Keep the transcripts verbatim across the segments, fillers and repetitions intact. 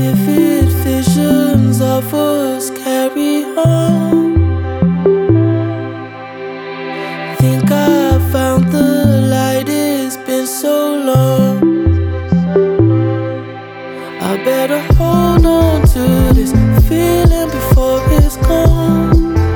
Vivid visions of us carry on. Think I found the light, it's been so long. I better hold on to this feeling before it's gone.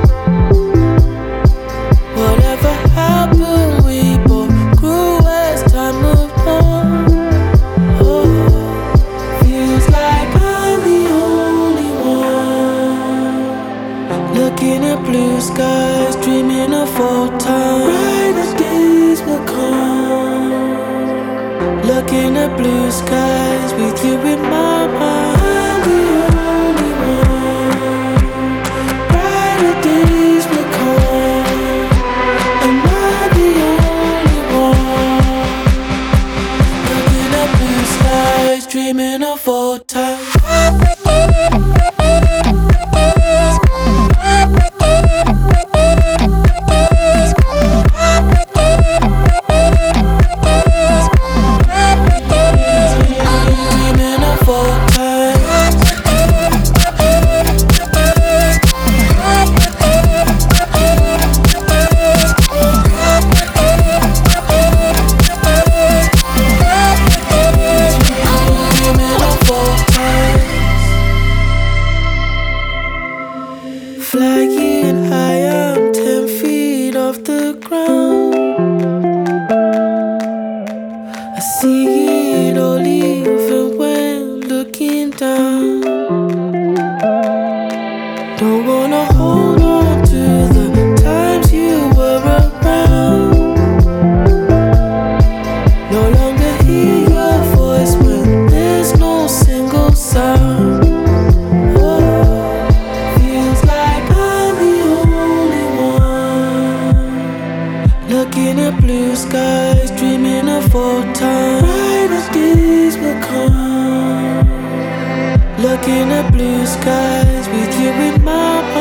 Whatever happened, we both grew as time moved on. Oh, feels like I'm the only one looking at blue skies, dreaming of old times. Brighter days will come. Looking at blue skies with you in my mind. I'm the only one. Brighter days will come. Am I the only one? Looking at blue skies, dreaming of old times. Flying high, I'm ten feet off the ground. I see it all even when looking down. Don't wanna hold on to the times you were around. No longer hear your voice when there's no single sound. Looking at blue skies, dreaming of old times. Brighter days will come. Looking at blue skies with you in my mind.